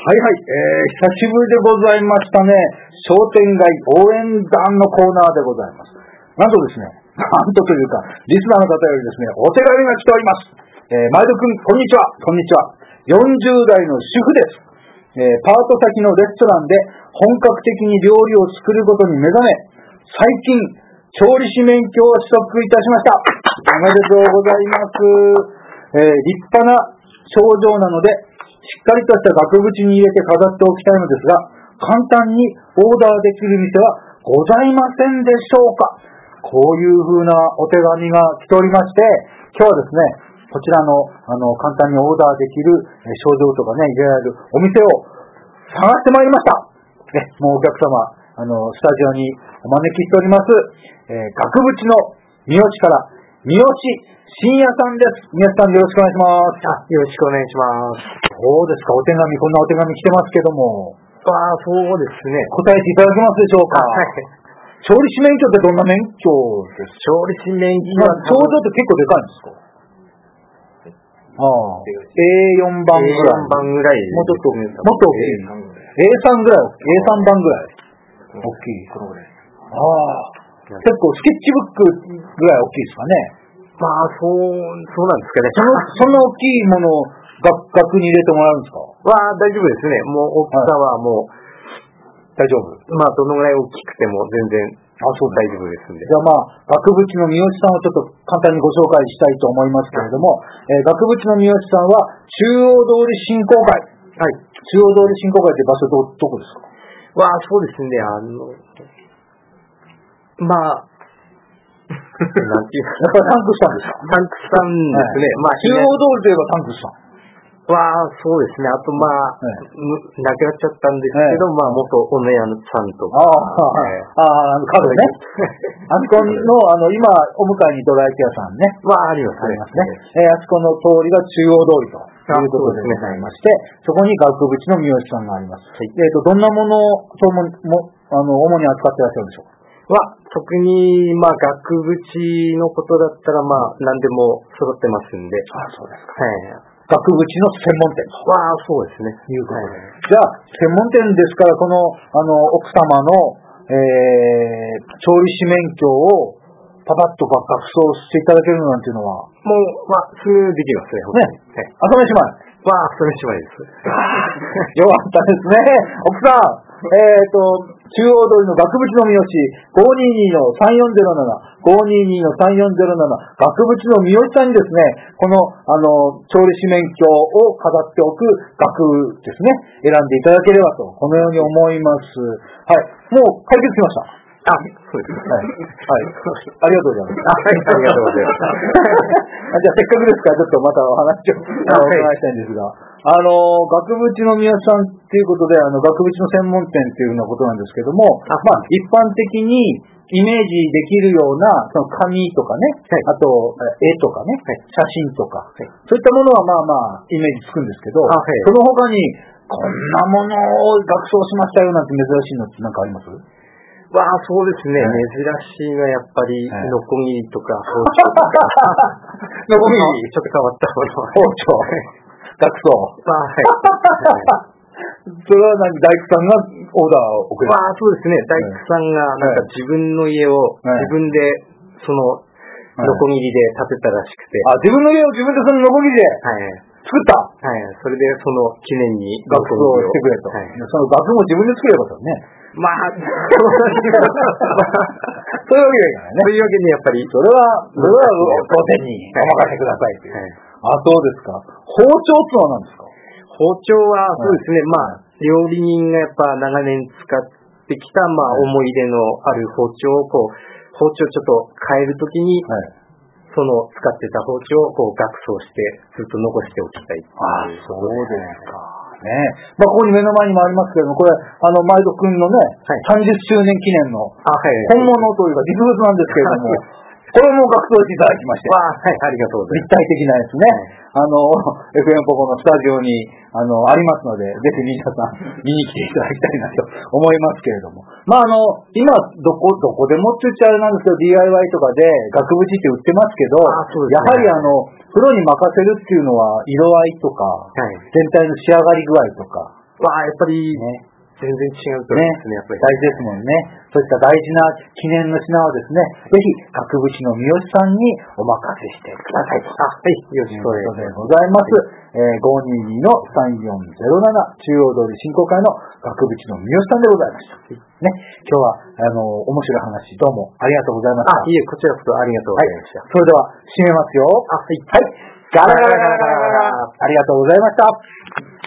はいはい、久しぶりでございましたね。商店街応援団のコーナーでございます。なんとですね、なんとというか、リスナーの方よりですね、お手紙が来ております。前田くん、こんにちは。こんにちは。40代の主婦です。パート先のレストランで本格的に料理を作ることに目覚め、最近、調理師免許を取得いたしました。おめでとうございます。立派な症状なので、しっかりとした額縁に入れて飾っておきたいのですが、簡単にオーダーできる店はございませんでしょうか。こういう風なお手紙が来ておりまして、今日はですね、こちらの簡単にオーダーできる症状とかね、入れられるお店を探してまいりました。もうお客様、スタジオにお招きしております。額縁の三好から三好信也さんです。三好さん、よろしくお願いします。 よろしくお願いします。 そうですか、お手紙、こんなお手紙来てますけども。 そうですね。 答えていただけますでしょうか。 はい。 調理師免許ってどんな免許ですか。 調理師免許は症状って結構でかいんですか。A4 番ぐらい。 A4 番ぐらい。 もっと大きい。A3 ぐらい。A3 番ぐらい。大きい。結構スケッチブックぐらい大きいですかね。 そうなんですかね。 そんな大きいものを額に入れてもらうんですか。 大丈夫ですね。もう大きさはもう、 大丈夫。 どのぐらい大きくても全然大丈夫ですんで。 じゃあ額縁の三好さんをちょっと簡単にご紹介したいと思いますけれども、額縁の三好さんは中央通り振興会。はい。中央通り振興会って場所どこですか。 そうですね。なんていうやっぱりタンクさんですか。 タンクさんですね。 中央通りといえばタンクさん。 そうですね。あとなくなっちゃったんですけど、元お姉さんとか。 カフェね。あそこの、今、お迎えにドラ焼き屋さんね。 ありますね。あそこの通りが中央通りということでございまして、そこに額縁の三好さんがあります。どんなものを、主に扱っていらっしゃるんでしょうか。 特に、額縁のことだったら、何でも揃ってますんで。 そうですか。額縁の専門店。 そうですね。 いうことで。じゃあ、専門店ですから、この、奥様の、調理師免許を、パパッと学装していただけるなんていうのは。 すぐできますね。 朝飯前。 朝飯前です。 よかったですね。奥さん。中央通りの額縁の三好、522-3407、522-3407、額縁の三好さんにですね、この、調理師免許を飾っておく額ですね、選んでいただければと、このように思います。はい。もう解決しました。 そうですね。 はい。ありがとうございます。 ありがとうございます。 じゃあせっかくですから、ちょっとまたお話をお伺いしたいんですが、額縁の宮さんっていうことで、額縁の専門店っていうようなことなんですけども、一般的にイメージできるような、その紙とかね、あと、絵とかね、写真とか、そういったものはイメージつくんですけど、その他に、こんなものを額装しましたよなんて珍しいのって何かあります？ そうですね。珍しいのはやっぱり、ノコギリとか、包丁とか。 ノコギリちょっと変わったもの。包丁。額装。それは大工さんがオーダーを送る？ そうですね。大工さんが、自分の家を、自分で、ノコギリで建てたらしくて。 自分の家を自分でそのノコギリで作った？ それで記念に額装してくれと。その額も自分で作ればよかったね。そういうわけにはいかないね。 そういうわけにやっぱり。 それは、当店にお任せくださいっていう。そうですか。包丁ってのは何ですか？ 包丁は、そうですね。料理人がやっぱ長年使ってきた、思い出のある包丁を、包丁ちょっと変えるときに、使ってた包丁を額装して、ずっと残しておきたい。 そうですか。ね。ここに目の前にもありますけれども、これ、前戸くんのね、30周年記念の、本物というか実物なんですけれども、これも額装していただきまして。 ありがとうございます。 立体的なやつね。FM ポポのスタジオに、ありますので、ぜひ皆さん見に来ていただきたいなと思いますけれども。今、どこでもって言っちゃあれなんですけど、DIY とかで額縁って売ってますけど、やはりプロに任せるっていうのは、色合いとか、全体の仕上がり具合とか、 わあ、やっぱり、 ね。 全然違うと思いますね、やっぱり。 大事ですもんね。そういった大事な記念の品をですね、ぜひ、額縁の三好さんにお任せしてくださいと。 はい、よろしくお願いします。 ございます。522の3407中央通り振興会の額縁の三好さんでございました。ね、今日は、面白い話どうもありがとうございました。 いえ、こちらこそありがとうございました。 それでは、締めますよ。はい。ガラガラガラガラガラ。ありがとうございました。